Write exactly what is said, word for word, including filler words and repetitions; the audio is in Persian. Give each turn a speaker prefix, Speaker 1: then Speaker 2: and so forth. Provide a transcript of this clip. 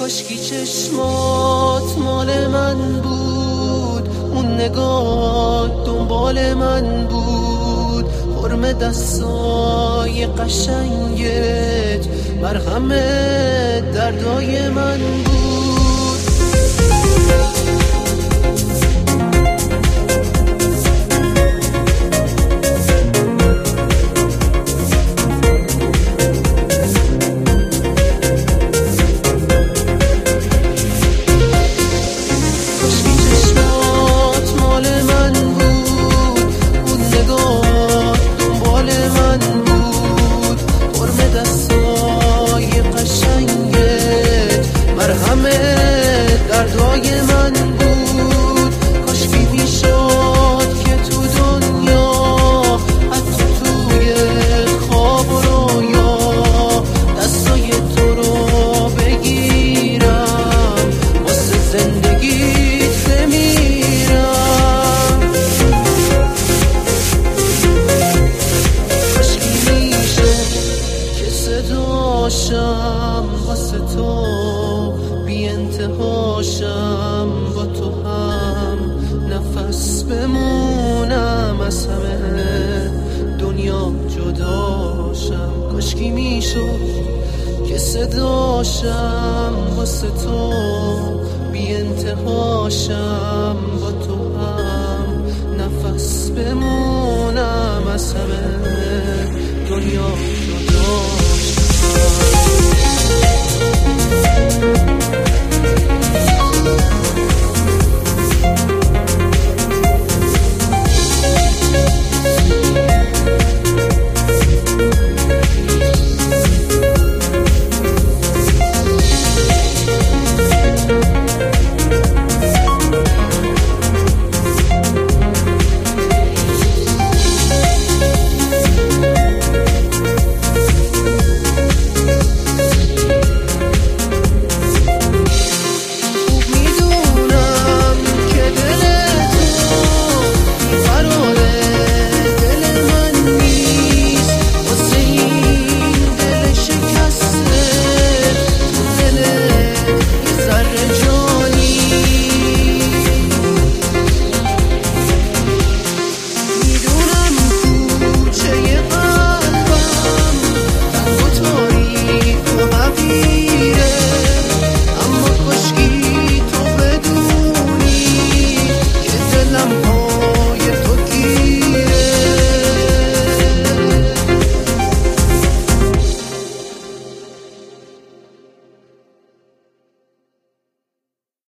Speaker 1: کاشکی چشمات مال من بود، اون نگاه دنبال من بود، حرم دستای قشنگت مرهم دردای من بود. دردای من بود، کاشکی میشد که تو دنیا حتی توی خواب و رویا دستای تو رو بگیرم، واسه زندگیت بمیرم. کاشکی میشه که صداشم واسه تو بی انتهاشم، با تو هم نفس بمونم، از همه دنیا جداشم. کاشکی میشد که صداشم واسه تو بی انتهاشم، با تو هم نفس بمونم، از همه دنیا جداشم.